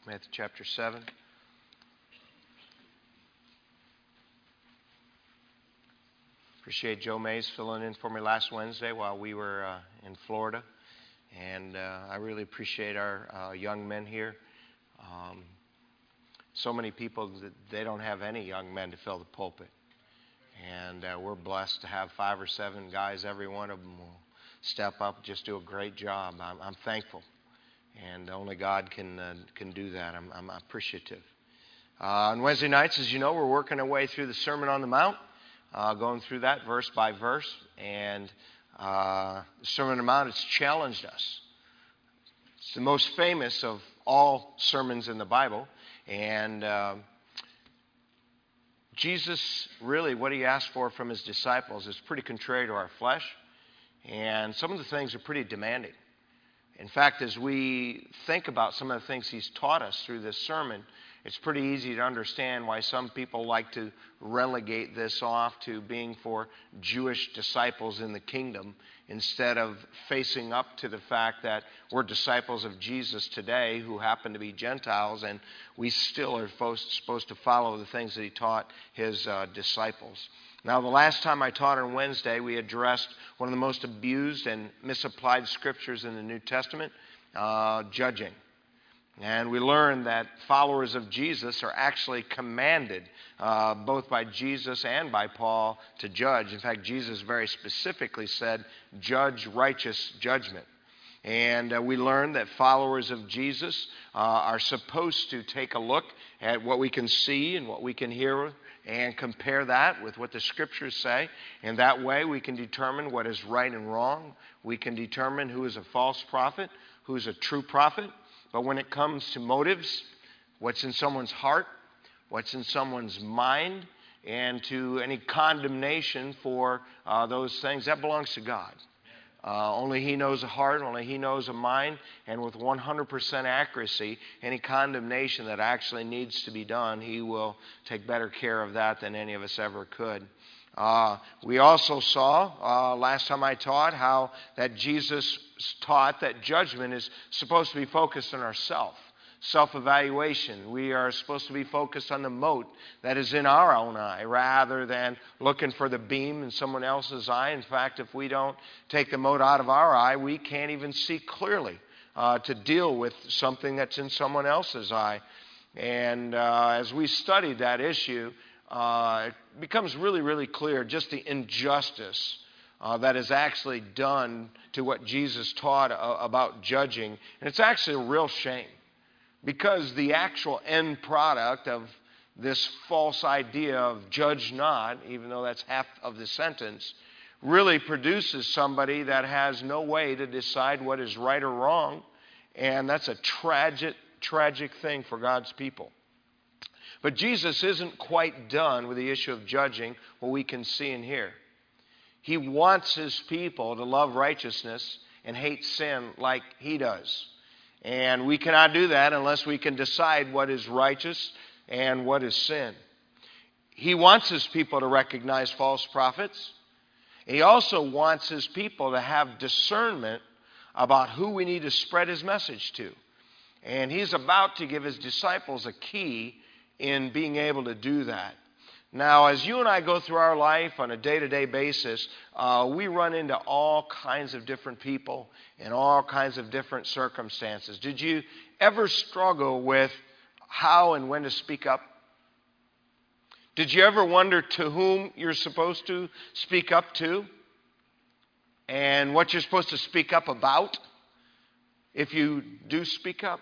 Matthew chapter 7. Appreciate Joe Mays filling in for me last Wednesday while we were in Florida. And I really appreciate our young men here. So many people, that they don't have any young men to fill the pulpit. And we're blessed to have 5 or 7 guys. Every one of them will step up, just do a great job. I'm thankful. And only God can do that. I'm appreciative. On Wednesday nights, as you know, we're working our way through the Sermon on the Mount, going through that verse by verse. And the Sermon on the Mount has challenged us. It's the most famous of all sermons in the Bible. And Jesus, really, what he asked for from his disciples is pretty contrary to our flesh. And some of the things are pretty demanding. In fact, as we think about some of the things he's taught us through this sermon, it's pretty easy to understand why some people like to relegate this off to being for Jewish disciples in the kingdom instead of facing up to the fact that we're disciples of Jesus today who happen to be Gentiles, and we still are supposed to follow the things that he taught his disciples. Now, the last time I taught on Wednesday, we addressed one of the most abused and misapplied scriptures in the New Testament, judging. And we learned that followers of Jesus are actually commanded, both by Jesus and by Paul, to judge. In fact, Jesus very specifically said, judge righteous judgment. And we learned that followers of Jesus are supposed to take a look at what we can see and what we can hear and compare that with what the Scriptures say. And that way we can determine what is right and wrong. We can determine who is a false prophet, who is a true prophet. But when it comes to motives, what's in someone's heart, what's in someone's mind, and to any condemnation for those things, that belongs to God. Only he knows a heart, only he knows a mind, and with 100% accuracy, any condemnation that actually needs to be done, he will take better care of that than any of us ever could. We also saw, last time I taught, how that Jesus taught that judgment is supposed to be focused on ourselves. Self-evaluation. We are supposed to be focused on the mote that is in our own eye rather than looking for the beam in someone else's eye. In fact, if we don't take the mote out of our eye, we can't even see clearly to deal with something that's in someone else's eye. And as we studied that issue, it becomes really, really clear just the injustice that is actually done to what Jesus taught about judging. And it's actually a real shame. Because the actual end product of this false idea of judge not, even though that's half of the sentence, really produces somebody that has no way to decide what is right or wrong. And that's a tragic, tragic thing for God's people. But Jesus isn't quite done with the issue of judging what we can see and hear. He wants his people to love righteousness and hate sin like he does. And we cannot do that unless we can decide what is righteous and what is sin. He wants his people to recognize false prophets. He also wants his people to have discernment about who we need to spread his message to. And he's about to give his disciples a key in being able to do that. Now, as you and I go through our life on a day-to-day basis, we run into all kinds of different people in all kinds of different circumstances. Did you ever struggle with how and when to speak up? Did you ever wonder to whom you're supposed to speak up to? And what you're supposed to speak up about if you do speak up?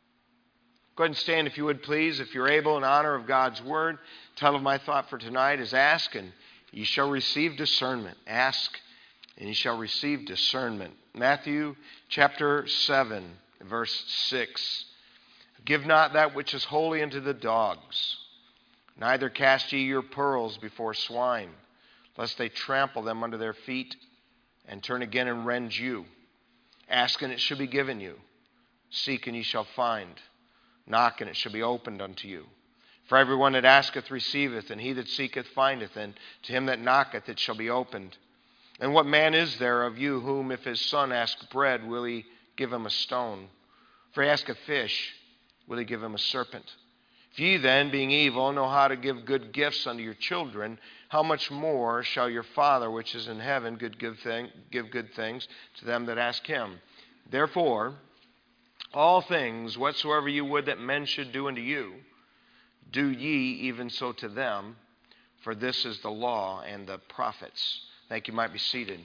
Go ahead and stand if you would, please, if you're able, in honor of God's word. Title of my thought for tonight is Ask and ye shall receive discernment. Ask and ye shall receive discernment. Matthew chapter 7, verse 6. Give not that which is holy unto the dogs, neither cast ye your pearls before swine, lest they trample them under their feet and turn again and rend you. Ask and it shall be given you. Seek and ye shall find. Knock, and it shall be opened unto you. For everyone that asketh receiveth, and he that seeketh findeth, and to him that knocketh it shall be opened. And what man is there of you whom, if his son ask bread, will he give him a stone? For he ask a fish, will he give him a serpent? If ye then, being evil, know how to give good gifts unto your children, how much more shall your Father which is in heaven give good things to them that ask him? Therefore, all things whatsoever you would that men should do unto you, do ye even so to them, for this is the law and the prophets. Thank you. You might be seated.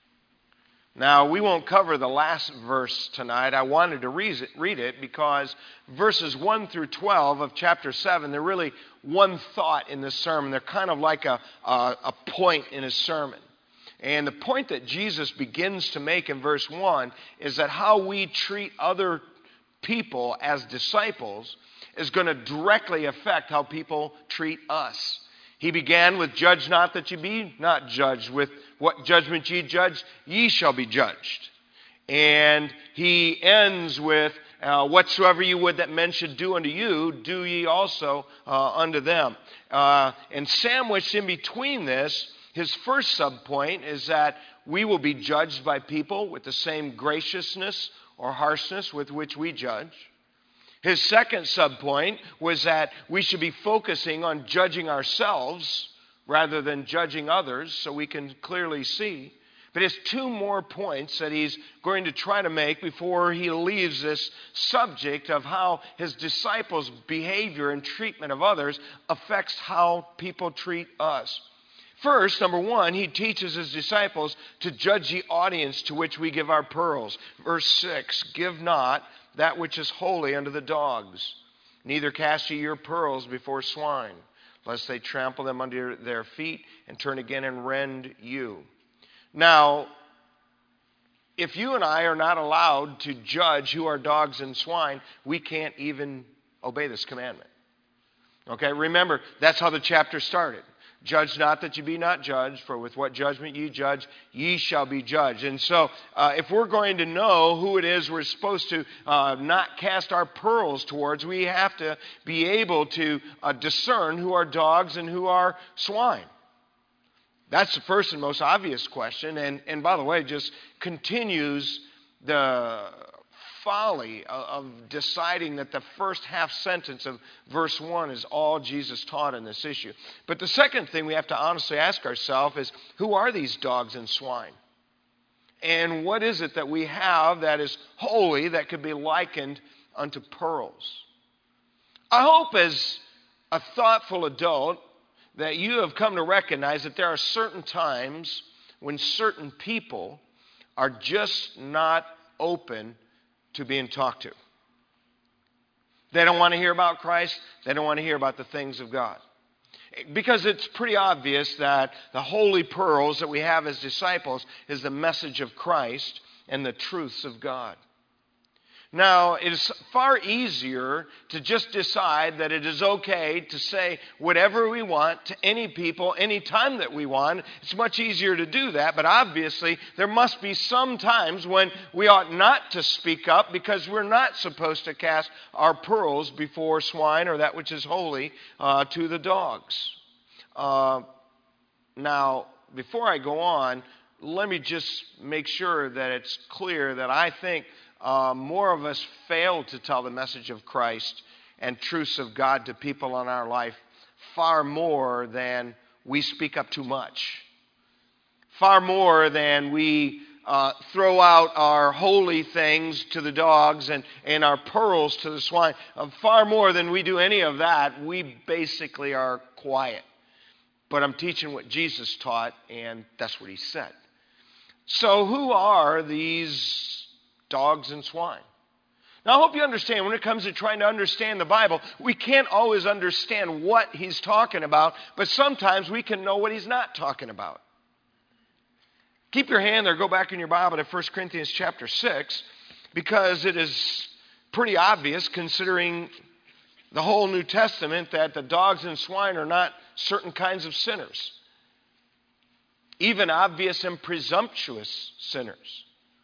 Now, we won't cover the last verse tonight. I wanted to read it because verses 1 through 12 of chapter 7, they're really one thought in this sermon. They're kind of like a point in his sermon. And the point that Jesus begins to make in verse 1 is that how we treat other people as disciples is going to directly affect how people treat us. He began with, judge not that ye be not judged. With what judgment ye judge, ye shall be judged. And he ends with, whatsoever you would that men should do unto you, do ye also unto them. And sandwiched in between this, his first subpoint is that we will be judged by people with the same graciousness or harshness with which we judge. His second subpoint was that we should be focusing on judging ourselves rather than judging others so we can clearly see. But he has two more points that he's going to try to make before he leaves this subject of how his disciples' behavior and treatment of others affects how people treat us. First, number one, he teaches his disciples to judge the audience to which we give our pearls. Verse 6, give not that which is holy unto the dogs, neither cast ye your pearls before swine, lest they trample them under their feet and turn again and rend you. Now, if you and I are not allowed to judge who are dogs and swine, we can't even obey this commandment. Okay, remember, that's how the chapter started. Judge not that ye be not judged, for with what judgment ye judge, ye shall be judged. And so, if we're going to know who it is we're supposed to not cast our pearls towards, we have to be able to discern who are dogs and who are swine. That's the first and most obvious question. And by the way, just continues the folly of deciding that the first half sentence of verse 1 is all Jesus taught in this issue. But the second thing we have to honestly ask ourselves is, who are these dogs and swine? And what is it that we have that is holy that could be likened unto pearls? I hope as a thoughtful adult that you have come to recognize that there are certain times when certain people are just not open to being talked to. They don't want to hear about Christ. They don't want to hear about the things of God. Because it's pretty obvious that the holy pearls that we have as disciples is the message of Christ and the truths of God. Now, it is far easier to just decide that it is okay to say whatever we want to any people, any time that we want. It's much easier to do that, but obviously there must be some times when we ought not to speak up because we're not supposed to cast our pearls before swine or that which is holy to the dogs. Now, before I go on, let me just make sure that it's clear that I think more of us fail to tell the message of Christ and truths of God to people in our life far more than we speak up too much. Far more than we throw out our holy things to the dogs and our pearls to the swine. Far more than we do any of that, we basically are quiet. But I'm teaching what Jesus taught, and that's what he said. So who are these dogs and swine? Now, I hope you understand, when it comes to trying to understand the Bible, we can't always understand what he's talking about, but sometimes we can know what he's not talking about. Keep your hand there, go back in your Bible to 1 Corinthians chapter 6, because it is pretty obvious, considering the whole New Testament, that the dogs and swine are not certain kinds of sinners. Even obvious and presumptuous sinners.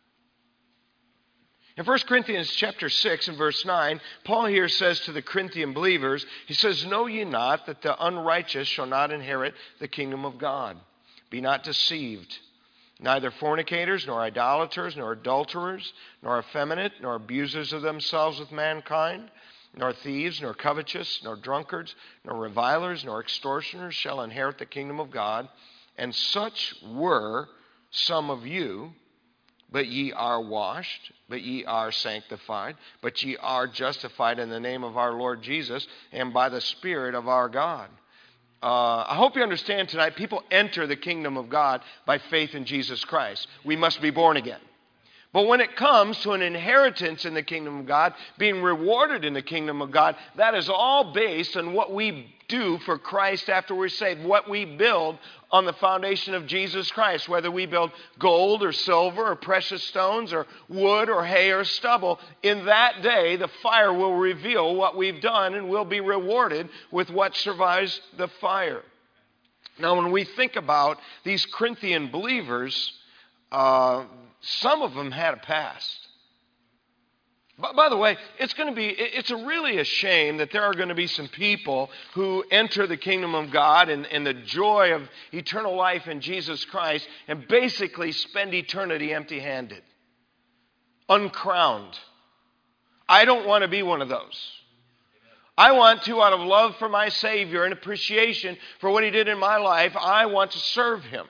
In 1 Corinthians chapter 6 and verse 9, Paul here says to the Corinthian believers, he says, know ye not that the unrighteous shall not inherit the kingdom of God? Be not deceived. Neither fornicators, nor idolaters, nor adulterers, nor effeminate, nor abusers of themselves with mankind, nor thieves, nor covetous, nor drunkards, nor revilers, nor extortioners shall inherit the kingdom of God. And such were some of you, but ye are washed, but ye are sanctified, but ye are justified in the name of our Lord Jesus and by the Spirit of our God. I hope you understand tonight, people enter the kingdom of God by faith in Jesus Christ. We must be born again. But when it comes to an inheritance in the kingdom of God, being rewarded in the kingdom of God, that is all based on what we do for Christ after we're saved, what we build on the foundation of Jesus Christ, whether we build gold or silver or precious stones or wood or hay or stubble. In that day, the fire will reveal what we've done and we'll be rewarded with what survives the fire. Now, when we think about these Corinthian believers, some of them had a past. By the way, it's really a shame that there are going to be some people who enter the kingdom of God and the joy of eternal life in Jesus Christ and basically spend eternity empty-handed, uncrowned. I don't want to be one of those. I want to, out of love for my Savior and appreciation for what He did in my life, I want to serve Him.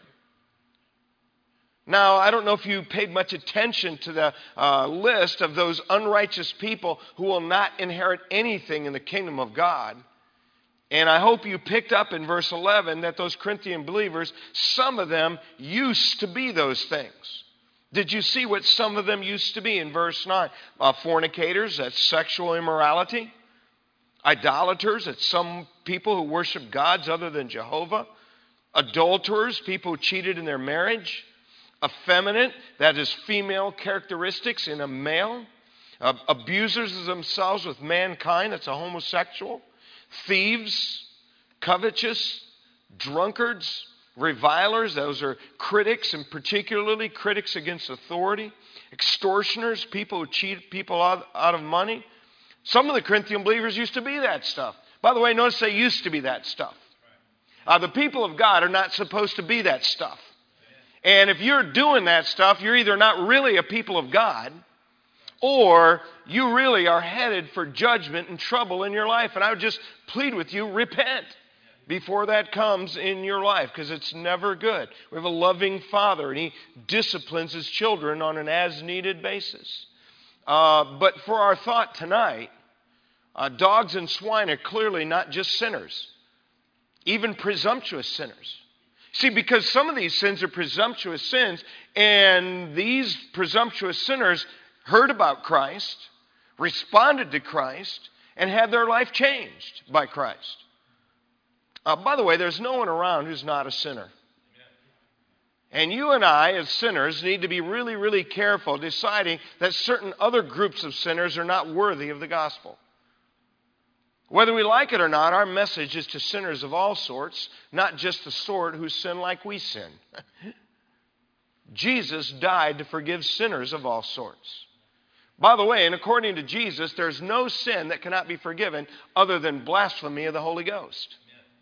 Now, I don't know if you paid much attention to the list of those unrighteous people who will not inherit anything in the kingdom of God. And I hope you picked up in verse 11 that those Corinthian believers, some of them used to be those things. Did you see what some of them used to be in verse 9? Fornicators, that's sexual immorality. Idolaters, that's some people who worship gods other than Jehovah. Adulterers, people who cheated in their marriage. Effeminate, that is female characteristics in a male. Abusers of themselves with mankind, that's a homosexual. Thieves, covetous, drunkards, revilers, those are critics, and particularly critics against authority. Extortioners, people who cheat people out of money. Some of the Corinthian believers used to be that stuff. By the way, notice they used to be that stuff. The people of God are not supposed to be that stuff. And if you're doing that stuff, you're either not really a people of God, or you really are headed for judgment and trouble in your life. And I would just plead with you, repent before that comes in your life, because it's never good. We have a loving Father, and He disciplines His children on an as-needed basis. But for our thought tonight, dogs and swine are clearly not just sinners, even presumptuous sinners. See, because some of these sins are presumptuous sins, and these presumptuous sinners heard about Christ, responded to Christ, and had their life changed by Christ. By the way, there's no one around who's not a sinner. And you and I, as sinners, need to be really, really careful deciding that certain other groups of sinners are not worthy of the gospel. Whether we like it or not, our message is to sinners of all sorts, not just the sort who sin like we sin. Jesus died to forgive sinners of all sorts. By the way, and according to Jesus, there's no sin that cannot be forgiven other than blasphemy of the Holy Ghost.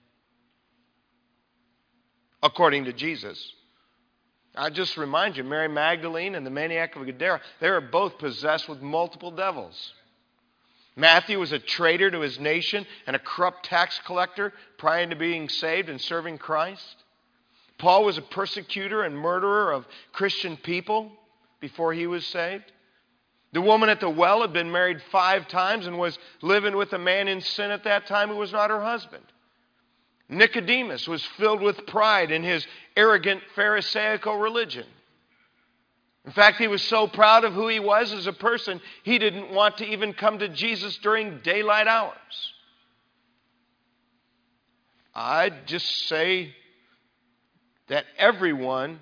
According to Jesus. I just remind you, Mary Magdalene and the maniac of Gadara, they were both possessed with multiple devils. Matthew was a traitor to his nation and a corrupt tax collector prior to being saved and serving Christ. Paul was a persecutor and murderer of Christian people before he was saved. The woman at the well had been married 5 times and was living with a man in sin at that time who was not her husband. Nicodemus was filled with pride in his arrogant Pharisaical religion. In fact, he was so proud of who he was as a person, he didn't want to even come to Jesus during daylight hours. I'd just say that everyone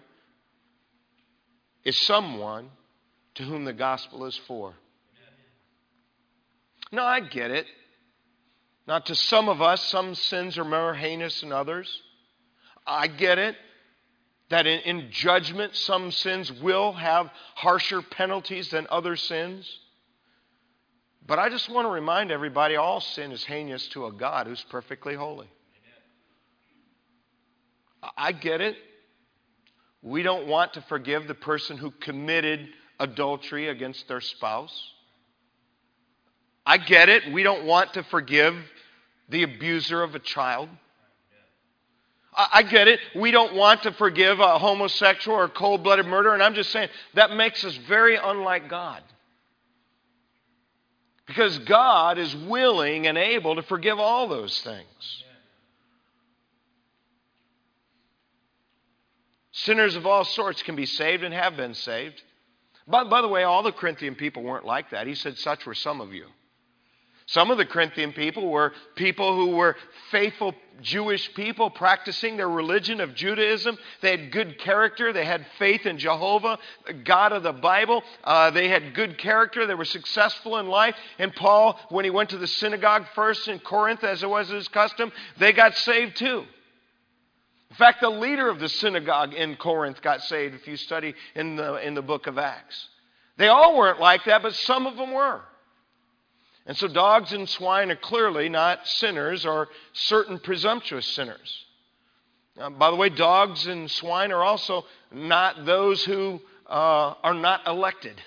is someone to whom the gospel is for. No, I get it. Now, to some of us, some sins are more heinous than others. I get it. That in judgment, some sins will have harsher penalties than other sins. But I just want to remind everybody, all sin is heinous to a God who's perfectly holy. I get it. We don't want to forgive the person who committed adultery against their spouse. I get it. We don't want to forgive the abuser of a child. I get it. We don't want to forgive a homosexual or cold-blooded murderer. And I'm just saying that makes us very unlike God. Because God is willing and able to forgive all those things. Sinners of all sorts can be saved and have been saved. By the way, all the Corinthian people weren't like that. He said, such were some of you. Some of the Corinthian people were people who were faithful Jewish people practicing their religion of Judaism. They had good character. They had faith in Jehovah, the God of the Bible. They had good character. They were successful in life. And Paul, when he went to the synagogue first in Corinth, as it was his custom, they got saved too. In fact, the leader of the synagogue in Corinth got saved if you study in the book of Acts. They all weren't like that, but some of them were. And so dogs and swine are clearly not sinners or certain presumptuous sinners. By the way, dogs and swine are also not those who are not elected.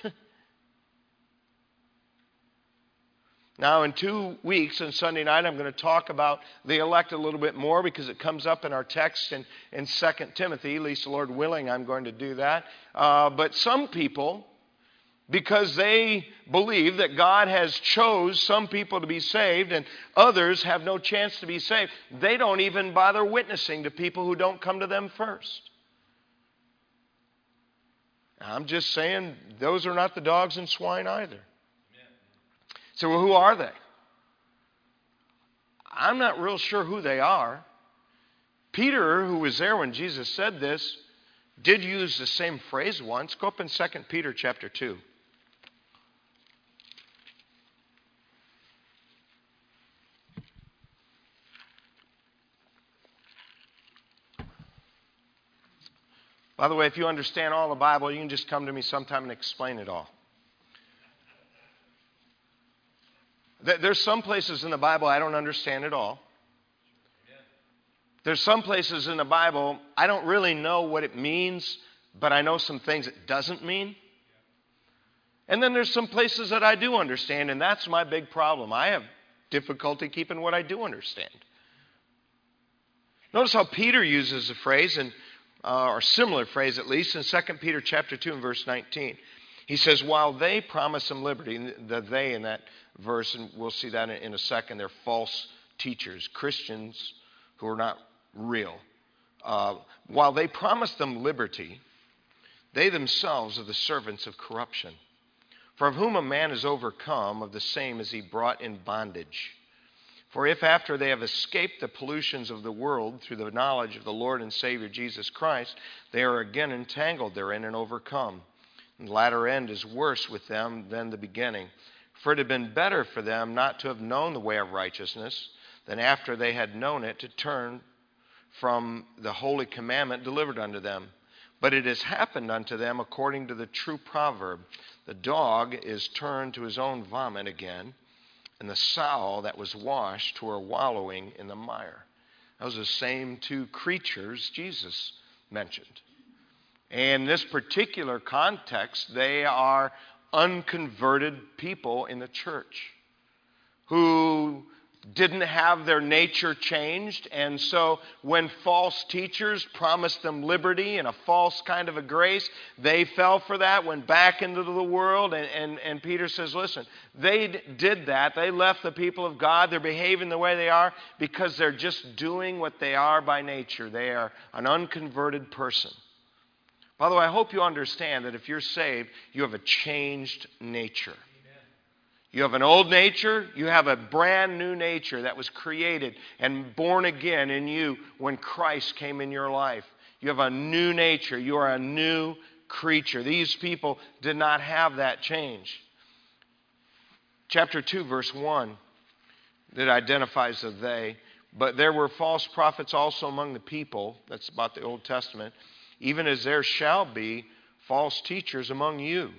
Now, in 2 weeks, on Sunday night, I'm going to talk about the elect a little bit more because it comes up in our text in 2 Timothy. At least, the Lord willing, I'm going to do that. But some people, because they believe that God has chose some people to be saved and others have no chance to be saved, they don't even bother witnessing to people who don't come to them first. I'm just saying those are not the dogs and swine either. So who are they? I'm not real sure who they are. Peter, who was there when Jesus said this, did use the same phrase once. Go up in 2 Peter chapter 2. By the way, if you understand all the Bible, you can just come to me sometime and explain it all. There's some places in the Bible I don't understand at all. There's some places in the Bible I don't really know what it means, but I know some things it doesn't mean. And then there's some places that I do understand, and that's my big problem. I have difficulty keeping what I do understand. Notice how Peter uses a phrase, or similar phrase at least, in 2 Peter chapter 2 and verse 19. He says, while they promise them liberty, the they in that verse, and we'll see that in a second, they're false teachers, Christians who are not real. While they promise them liberty, they themselves are the servants of corruption. For of whom a man is overcome, of the same is he brought in bondage. For if after they have escaped the pollutions of the world through the knowledge of the Lord and Savior Jesus Christ, they are again entangled therein and overcome. And the latter end is worse with them than the beginning. For it had been better for them not to have known the way of righteousness than after they had known it to turn from the holy commandment delivered unto them. But it has happened unto them according to the true proverb, the dog is turned to his own vomit again, and the sow that was washed to her wallowing in the mire. Those are the same two creatures Jesus mentioned. And in this particular context, they are unconverted people in the church who didn't have their nature changed. And so when false teachers promised them liberty and a false kind of a grace, they fell for that, went back into the world. And Peter says, listen, they did that. They left the people of God. They're behaving the way they are because they're just doing what they are by nature. They are an unconverted person. By the way, I hope you understand that if you're saved, you have a changed nature. You have an old nature, you have a brand new nature that was created and born again in you when Christ came in your life. You have a new nature, you are a new creature. These people did not have that change. Chapter 2, verse 1, that identifies the they. But there were false prophets also among the people, that's about the Old Testament, even as there shall be false teachers among you,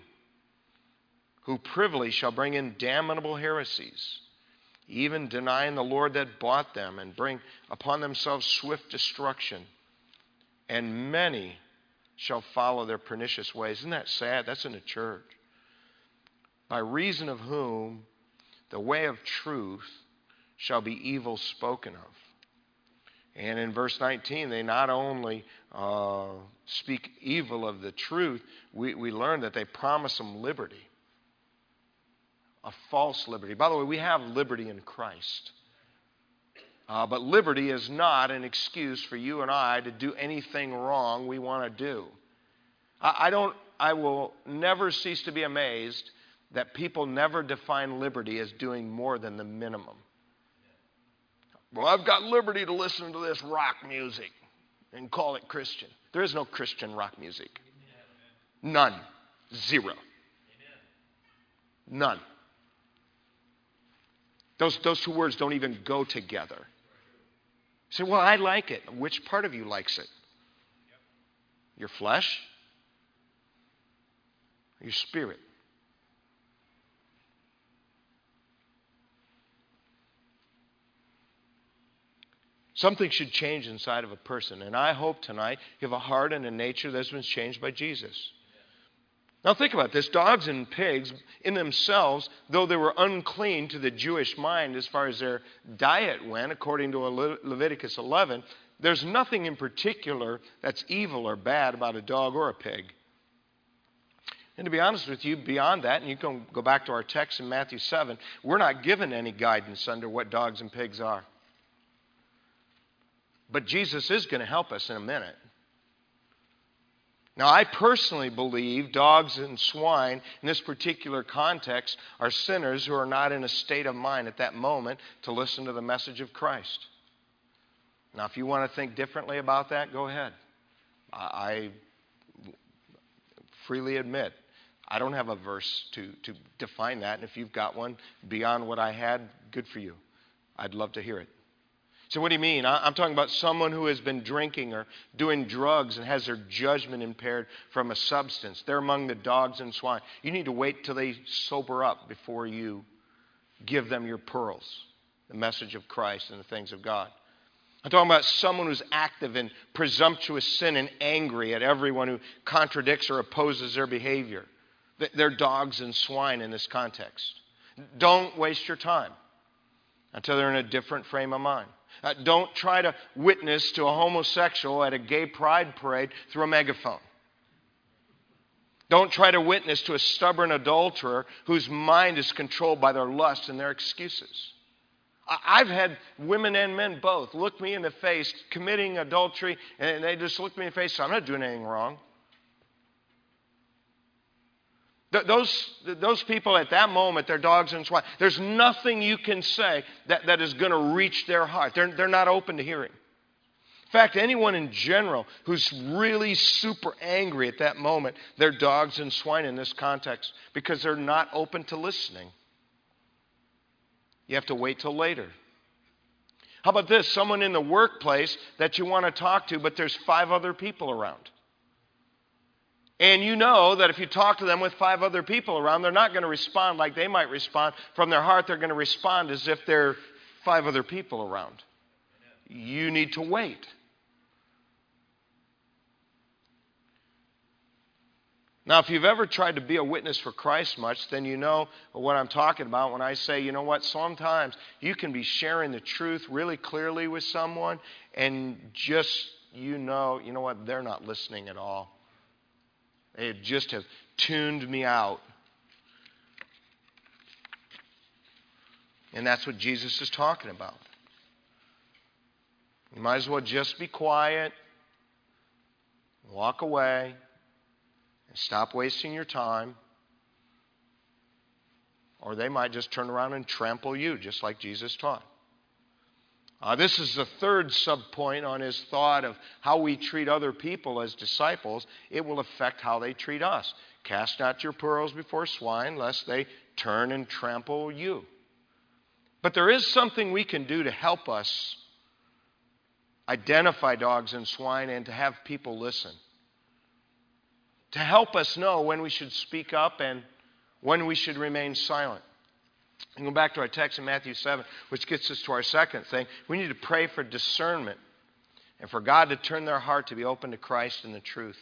who privily shall bring in damnable heresies, even denying the Lord that bought them, and bring upon themselves swift destruction. And many shall follow their pernicious ways. Isn't that sad? That's in the church. By reason of whom the way of truth shall be evil spoken of. And in verse 19, they not only speak evil of the truth, we learn that they promise them liberty, a false liberty. By the way, we have liberty in Christ. But liberty is not an excuse for you and I to do anything wrong we want to do. I will never cease to be amazed that people never define liberty as doing more than the minimum. Well, I've got liberty to listen to this rock music and call it Christian. There is no Christian rock music. None. Zero. None. Those two words don't even go together. You say, well, I like it. Which part of you likes it? Your flesh? Your spirit? Something should change inside of a person. And I hope tonight you have a heart and a nature that's been changed by Jesus. Now think about this. Dogs and pigs in themselves, though they were unclean to the Jewish mind as far as their diet went, according to Leviticus 11, there's nothing in particular that's evil or bad about a dog or a pig. And to be honest with you, beyond that, and you can go back to our text in Matthew 7, we're not given any guidance under what dogs and pigs are. But Jesus is going to help us in a minute. Now, I personally believe dogs and swine in this particular context are sinners who are not in a state of mind at that moment to listen to the message of Christ. Now, if you want to think differently about that, go ahead. I freely admit I don't have a verse to define that. And if you've got one beyond what I had, good for you. I'd love to hear it. So what do you mean? I'm talking about someone who has been drinking or doing drugs and has their judgment impaired from a substance. They're among the dogs and swine. You need to wait till they sober up before you give them your pearls, the message of Christ and the things of God. I'm talking about someone who's active in presumptuous sin and angry at everyone who contradicts or opposes their behavior. They're dogs and swine in this context. Don't waste your time until they're in a different frame of mind. Don't try to witness to a homosexual at a gay pride parade through a megaphone. Don't try to witness to a stubborn adulterer whose mind is controlled by their lust and their excuses. I've had women and men both look me in the face committing adultery, and they just look me in the face, so I'm not doing anything wrong. Those people at that moment, they're dogs and swine. There's nothing you can say that is going to reach their heart. They're not open to hearing. In fact, anyone in general who's really super angry at that moment, they're dogs and swine in this context because they're not open to listening. You have to wait till later. How about this? Someone in the workplace that you want to talk to, but there's 5 other people around. And you know that if you talk to them with 5 other people around, they're not going to respond like they might respond. From their heart, they're going to respond as if there are 5 other people around. You need to wait. Now, if you've ever tried to be a witness for Christ much, then you know what I'm talking about when I say, you know what, sometimes you can be sharing the truth really clearly with someone and just, you know what, they're not listening at all. They just have tuned me out. And that's what Jesus is talking about. You might as well just be quiet, walk away, and stop wasting your time. Or they might just turn around and trample you, just like Jesus taught. This is the third subpoint on his thought of how we treat other people as disciples. It will affect how they treat us. Cast not your pearls before swine, lest they turn and trample you. But there is something we can do to help us identify dogs and swine and to have people listen. To help us know when we should speak up and when we should remain silent. And go back to our text in Matthew 7, which gets us to our second thing. We need to pray for discernment and for God to turn their heart to be open to Christ and the truth.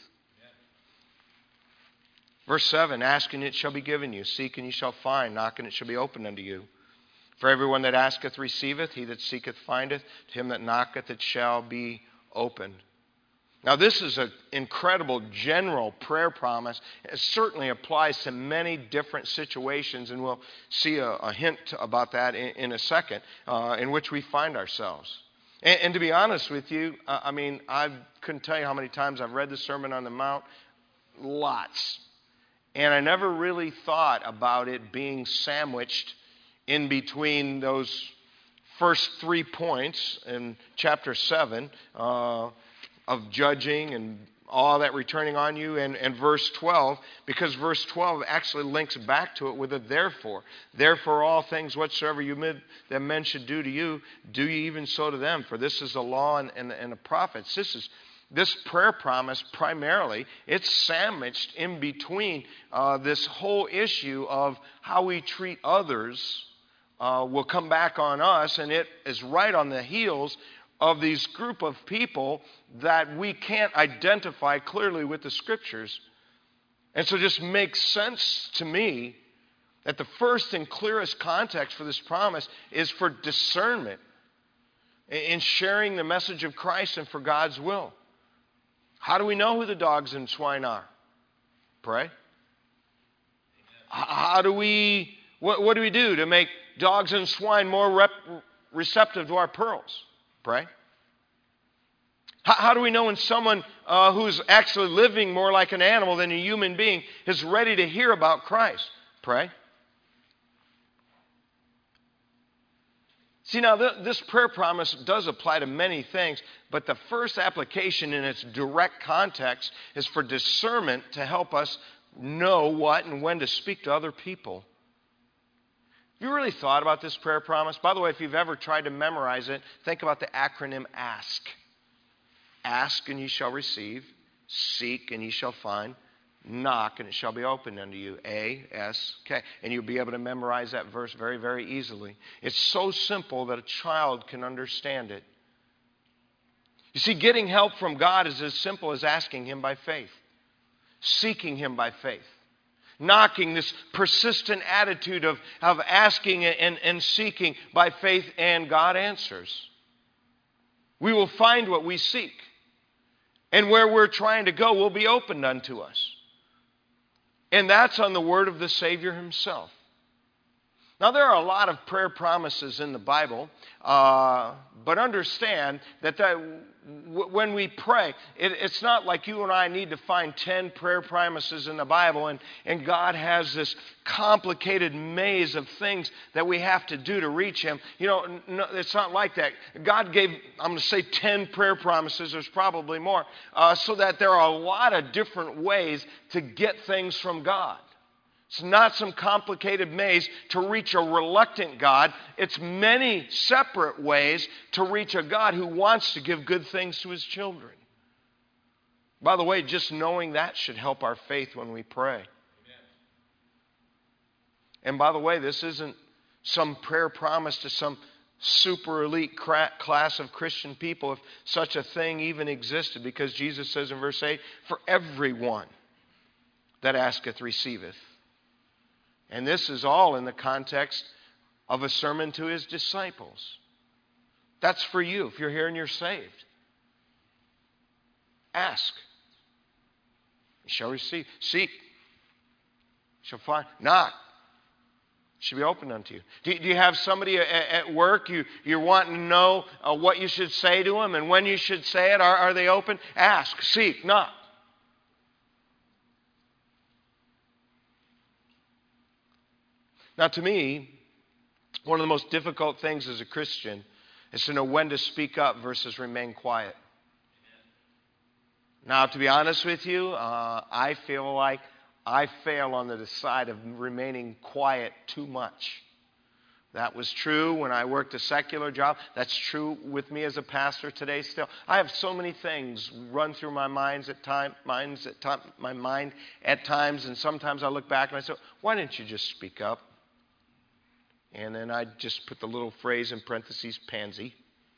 Verse 7, ask and it shall be given you. Seek and you shall find. Knock and it shall be opened unto you. For everyone that asketh receiveth, he that seeketh findeth, to him that knocketh it shall be opened. Now this is an incredible general prayer promise. It certainly applies to many different situations, and we'll see a hint about that in a second, in which we find ourselves. And to be honest with you, I couldn't tell you how many times I've read the Sermon on the Mount. Lots. And I never really thought about it being sandwiched in between those first 3 points in chapter 7 of judging and all that returning on you, and verse 12, because verse 12 actually links back to it with a therefore. Therefore all things whatsoever that men should do to you, do ye even so to them, for this is the law and the prophets. This prayer promise primarily, it's sandwiched in between this whole issue of how we treat others will come back on us, and it is right on the heels of these group of people that we can't identify clearly with the Scriptures. And so it just makes sense to me that the first and clearest context for this promise is for discernment in sharing the message of Christ and for God's will. How do we know who the dogs and swine are? Pray. How do we, what do we do to make dogs and swine more receptive to our pearls? Pray. How do we know when someone who's actually living more like an animal than a human being is ready to hear about Christ? Pray. See, now this prayer promise does apply to many things, but the first application in its direct context is for discernment to help us know what and when to speak to other people. Have you really thought about this prayer promise? By the way, if you've ever tried to memorize it, think about the acronym ASK. Ask and ye shall receive. Seek and ye shall find. Knock and it shall be opened unto you. A-S-K. And you'll be able to memorize that verse very, very easily. It's so simple that a child can understand it. You see, getting help from God is as simple as asking Him by faith. Seeking Him by faith. Knocking, this persistent attitude of asking and seeking by faith, and God answers. We will find what we seek. And where we're trying to go will be opened unto us. And that's on the word of the Savior Himself. Now, there are a lot of prayer promises in the Bible, but understand that when we pray, it's not like you and I need to find 10 prayer promises in the Bible, and God has this complicated maze of things that we have to do to reach Him. You know, no, it's not like that. God gave, I'm going to say 10 prayer promises, there's probably more, so that there are a lot of different ways to get things from God. It's not some complicated maze to reach a reluctant God. It's many separate ways to reach a God who wants to give good things to His children. By the way, just knowing that should help our faith when we pray. Amen. And by the way, this isn't some prayer promise to some super elite class of Christian people, if such a thing even existed, because Jesus says in verse 8, for everyone that asketh receiveth. And this is all in the context of a sermon to His disciples. That's for you if you're here and you're saved. Ask. You shall receive. Seek. You shall find. Knock. It should be opened unto you. Do you have somebody at work you're wanting to know what you should say to them and when you should say it? Are they open? Ask. Seek. Knock. Now, to me, one of the most difficult things as a Christian is to know when to speak up versus remain quiet. Now, to be honest with you, I feel like I fail on the side of remaining quiet too much. That was true when I worked a secular job. That's true with me as a pastor today still. I have so many things run through my mind at times, and sometimes I look back and I say, why didn't you just speak up? And then I just put the little phrase in parentheses, pansy.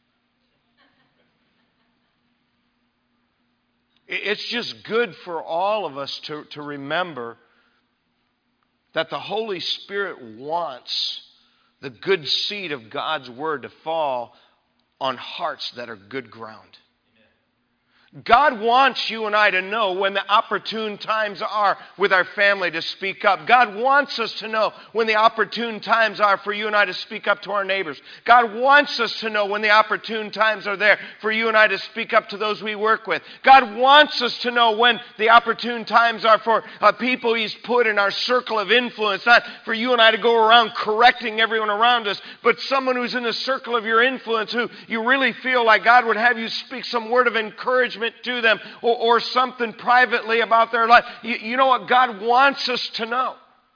It's just good for all of us to remember that the Holy Spirit wants the good seed of God's Word to fall on hearts that are good ground. God wants you and I to know when the opportune times are with our family to speak up. God wants us to know when the opportune times are for you and I to speak up to our neighbors. God wants us to know when the opportune times are there for you and I to speak up to those we work with. God wants us to know when the opportune times are for people He's put in our circle of influence. Not for you and I to go around correcting everyone around us, but someone who's in the circle of your influence who you really feel like God would have you speak some word of encouragement to them or something privately about their life. You know what God wants us to know.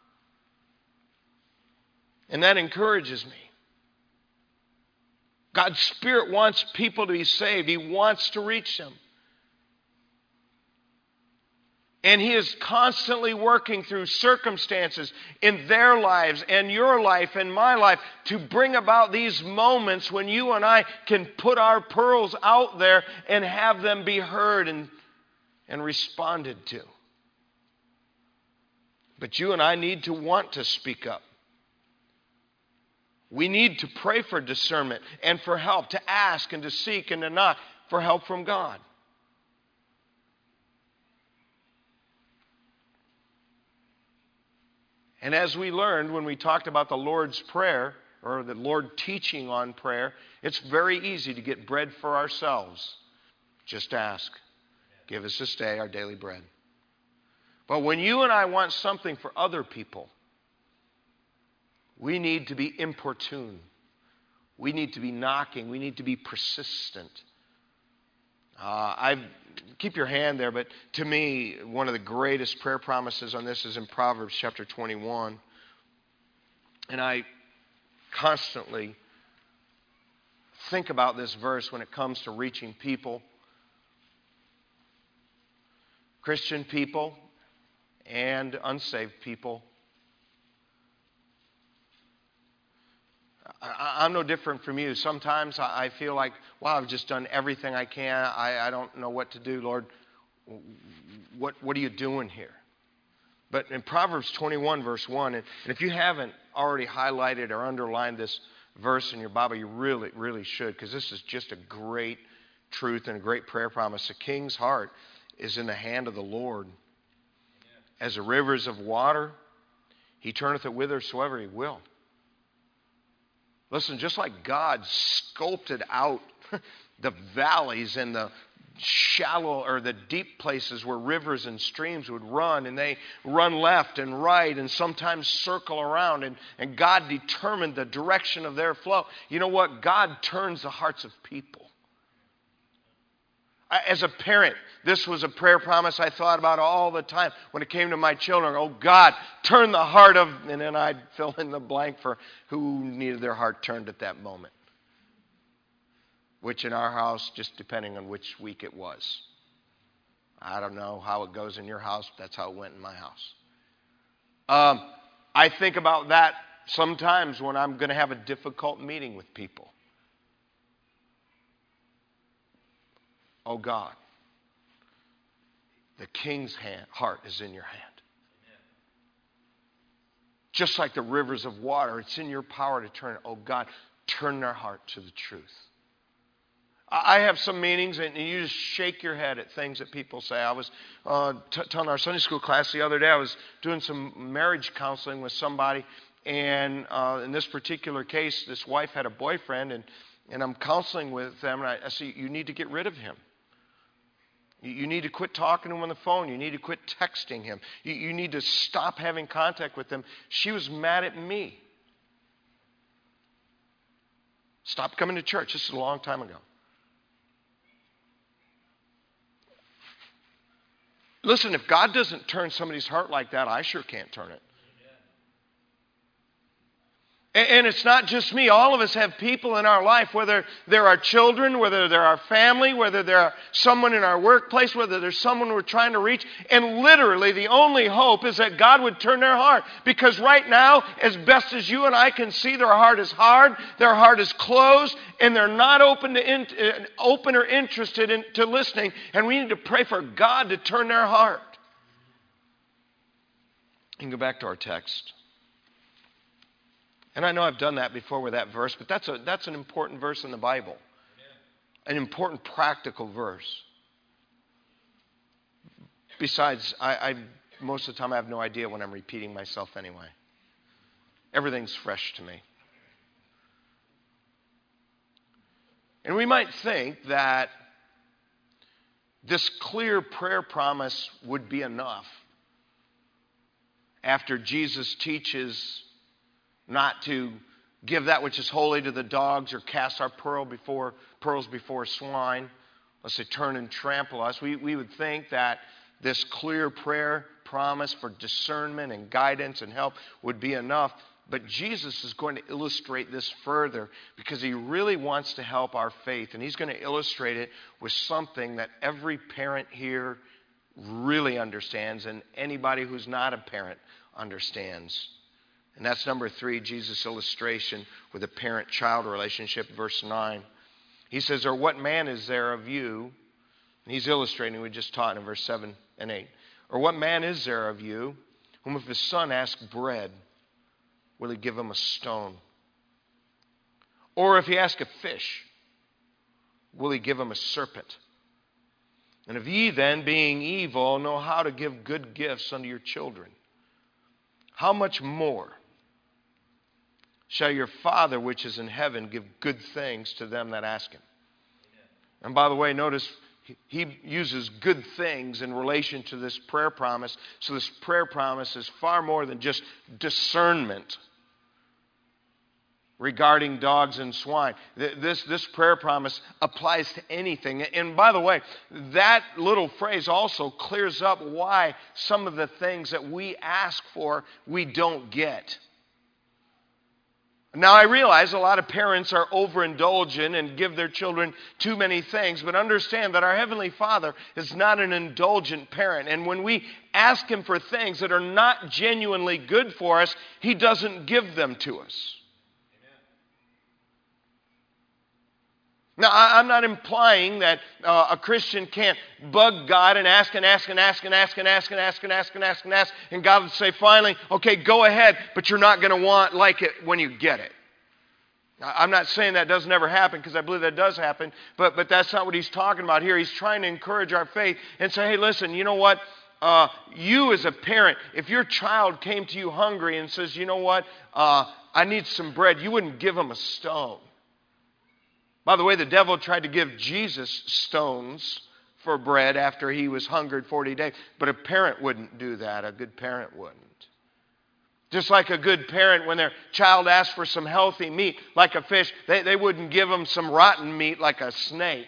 And that encourages me. God's Spirit wants people to be saved. He wants to reach them. And He is constantly working through circumstances in their lives and your life and my life to bring about these moments when you and I can put our pearls out there and have them be heard and responded to. But you and I need to want to speak up. We need to pray for discernment and for help, to ask and to seek and to knock for help from God. And as we learned when we talked about the Lord's Prayer, or the Lord teaching on prayer, it's very easy to get bread for ourselves. Just ask. Give us this day our daily bread. But when you and I want something for other people, we need to be importune. We need to be knocking. We need to be persistent. Keep your hand there, but to me, one of the greatest prayer promises on this is in Proverbs chapter 21. And I constantly think about this verse when it comes to reaching people, Christian people and unsaved people. I'm no different from you. Sometimes I feel like, wow, I've just done everything I can. I don't know what to do, Lord. What are you doing here? But in Proverbs 21, verse 1, and if you haven't already highlighted or underlined this verse in your Bible, you really, really should, because this is just a great truth and a great prayer promise. The king's heart is in the hand of the Lord. As the rivers of water, He turneth it whithersoever He will. Listen, just like God sculpted out the valleys and the shallow or the deep places where rivers and streams would run, and they run left and right and sometimes circle around, and God determined the direction of their flow. You know what? God turns the hearts of people. As a parent, this was a prayer promise I thought about all the time when it came to my children. Oh, God, turn the heart of, and then I'd fill in the blank for who needed their heart turned at that moment. Which in our house, just depending on which week it was. I don't know how it goes in your house, but that's how it went in my house. I think about that sometimes when I'm going to have a difficult meeting with people. Oh God, the king's heart is in your hand. Just like the rivers of water, it's in your power to turn it. Oh God, turn their heart to the truth. I have some meetings, and you just shake your head at things that people say. I was telling our Sunday school class the other day, I was doing some marriage counseling with somebody, and in this particular case, this wife had a boyfriend, and I'm counseling with them, and I said, you need to get rid of him. You need to quit talking to him on the phone. You need to quit texting him. You need to stop having contact with him. She was mad at me. Stop coming to church. This is a long time ago. Listen, if God doesn't turn somebody's heart like that, I sure can't turn it. And it's not just me. All of us have people in our life, whether they're our children, whether they're our family, whether they're someone in our workplace, whether there's someone we're trying to reach. And literally, the only hope is that God would turn their heart. Because right now, as best as you and I can see, their heart is hard, their heart is closed, and they're not open or interested in listening. And we need to pray for God to turn their heart. You can go back to our text. And I know I've done that before with that verse, but that's an important verse in the Bible. An important practical verse. Besides, I most of the time I have no idea when I'm repeating myself anyway. Everything's fresh to me. And we might think that this clear prayer promise would be enough after Jesus teaches not to give that which is holy to the dogs or cast our pearls before swine, lest they turn and trample us. We would think that this clear prayer promise for discernment and guidance and help would be enough. But Jesus is going to illustrate this further because he really wants to help our faith. And he's going to illustrate it with something that every parent here really understands and anybody who's not a parent understands. And that's number 3, Jesus' illustration with a parent-child relationship, verse 9. He says, or what man is there of you? And he's illustrating, we just taught in verse 7 and 8. Or what man is there of you whom if his son asks bread, will he give him a stone? Or if he asks a fish, will he give him a serpent? And if ye then, being evil, know how to give good gifts unto your children, how much more shall your Father which is in heaven give good things to them that ask him? And by the way, notice he uses good things in relation to this prayer promise. So this prayer promise is far more than just discernment regarding dogs and swine. This prayer promise applies to anything. And by the way, that little phrase also clears up why some of the things that we ask for, we don't get. Now, I realize a lot of parents are overindulgent and give their children too many things, but understand that our Heavenly Father is not an indulgent parent. And when we ask him for things that are not genuinely good for us, he doesn't give them to us. Now, I'm not implying that a Christian can't bug God and ask, and God would say finally, okay, go ahead, but you're not going to like it when you get it. I'm not saying that doesn't ever happen, because I believe that does happen, but that's not what he's talking about here. He's trying to encourage our faith and say, hey, listen, you know what? You as a parent, if your child came to you hungry and says, you know what? I need some bread, you wouldn't give him a stone. By the way, the devil tried to give Jesus stones for bread after he was hungered 40 days. But a parent wouldn't do that. A good parent wouldn't. Just like a good parent, when their child asked for some healthy meat, like a fish, they wouldn't give them some rotten meat like a snake.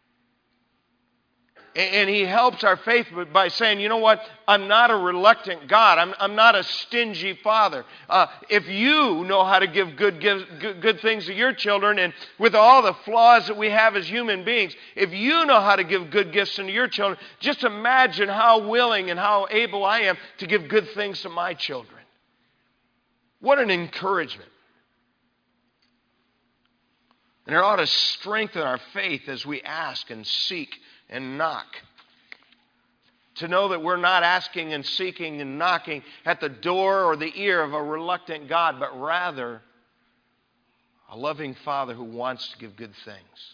And he helps our faith by saying, you know what? I'm not a reluctant God. I'm not a stingy father. If you know how to give good things to your children, and with all the flaws that we have as human beings, if you know how to give good gifts to your children, just imagine how willing and how able I am to give good things to my children. What an encouragement. And it ought to strengthen our faith as we ask and seek and knock. To know that we're not asking and seeking and knocking at the door or the ear of a reluctant God, but rather a loving Father who wants to give good things.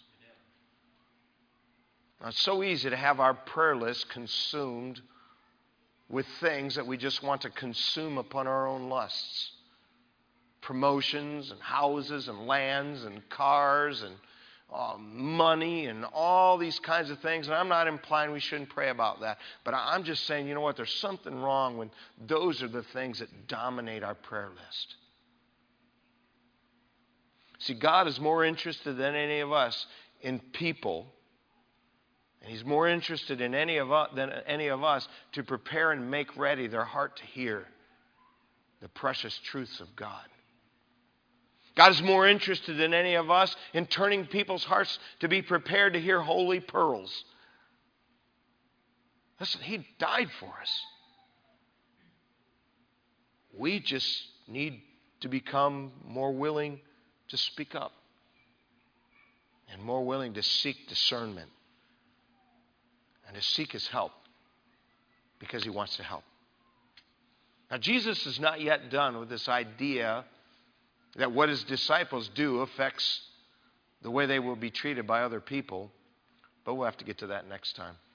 Now, it's so easy to have our prayer list consumed with things that we just want to consume upon our own lusts. Promotions and houses and lands and cars and money and all these kinds of things. And I'm not implying we shouldn't pray about that. But I'm just saying, you know what? There's something wrong when those are the things that dominate our prayer list. See, God is more interested than any of us in people. And he's more interested in than any of us to prepare and make ready their heart to hear the precious truths of God. God is more interested than any of us in turning people's hearts to be prepared to hear holy pearls. Listen, he died for us. We just need to become more willing to speak up and more willing to seek discernment and to seek his help because he wants to help. Now, Jesus is not yet done with this idea that what his disciples do affects the way they will be treated by other people. But we'll have to get to that next time.